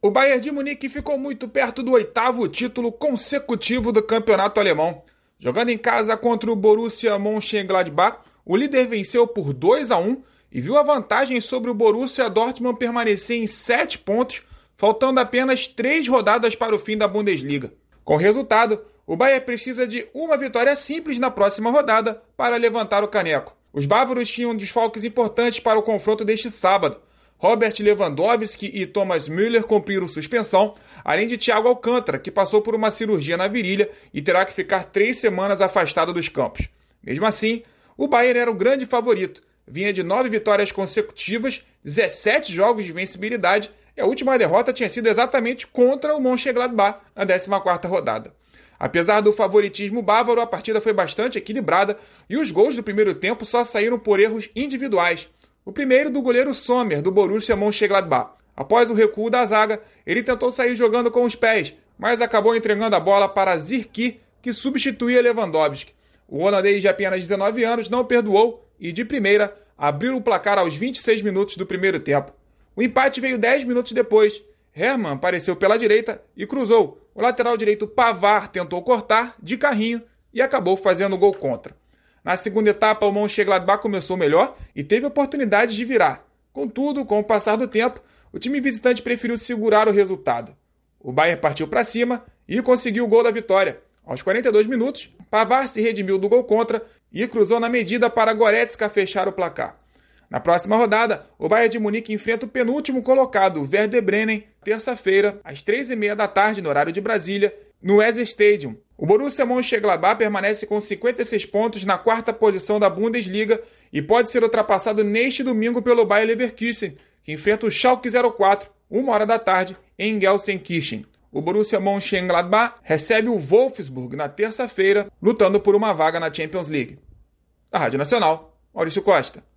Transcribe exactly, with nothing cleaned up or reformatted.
O Bayern de Munique ficou muito perto do oitavo título consecutivo do campeonato alemão. Jogando em casa contra o Borussia Mönchengladbach, o líder venceu por dois a um e viu a vantagem sobre o Borussia Dortmund permanecer em sete pontos, faltando apenas três rodadas para o fim da Bundesliga. Com o resultado, o Bayern precisa de uma vitória simples na próxima rodada para levantar o caneco. Os bávaros tinham desfalques importantes para o confronto deste sábado. Robert Lewandowski e Thomas Müller cumpriram suspensão, além de Thiago Alcântara, que passou por uma cirurgia na virilha e terá que ficar três semanas afastado dos campos. Mesmo assim, o Bayern era o grande favorito. Vinha de nove vitórias consecutivas, dezessete jogos de vencibilidade, e a última derrota tinha sido exatamente contra o Mönchengladbach na décima quarta rodada. Apesar do favoritismo bávaro, a partida foi bastante equilibrada e os gols do primeiro tempo só saíram por erros individuais. O primeiro do goleiro Sommer, do Borussia Mönchengladbach. Após o recuo da zaga, ele tentou sair jogando com os pés, mas acabou entregando a bola para Zirkzee, que substituía Lewandowski. O holandês de apenas dezenove anos não perdoou e, de primeira, abriu o placar aos vinte e seis minutos do primeiro tempo. O empate veio dez minutos depois. Hermann apareceu pela direita e cruzou. O lateral direito Pavard tentou cortar de carrinho e acabou fazendo o gol contra. Na segunda etapa, o Mönchengladbach começou melhor e teve oportunidade de virar. Contudo, com o passar do tempo, o time visitante preferiu segurar o resultado. O Bayern partiu para cima e conseguiu o gol da vitória. Aos quarenta e dois minutos, Pavard se redimiu do gol contra e cruzou na medida para Goretzka fechar o placar. Na próxima rodada, o Bayern de Munique enfrenta o penúltimo colocado, o Werder Bremen, terça-feira, às três e meia da tarde, no horário de Brasília, no Weser Stadium. O Borussia Mönchengladbach permanece com cinquenta e seis pontos na quarta posição da Bundesliga e pode ser ultrapassado neste domingo pelo Bayer Leverkusen, que enfrenta o Schalke zero quatro, uma hora da tarde, em Gelsenkirchen. O Borussia Mönchengladbach recebe o Wolfsburg na terça-feira, lutando por uma vaga na Champions League. Da Rádio Nacional, Maurício Costa.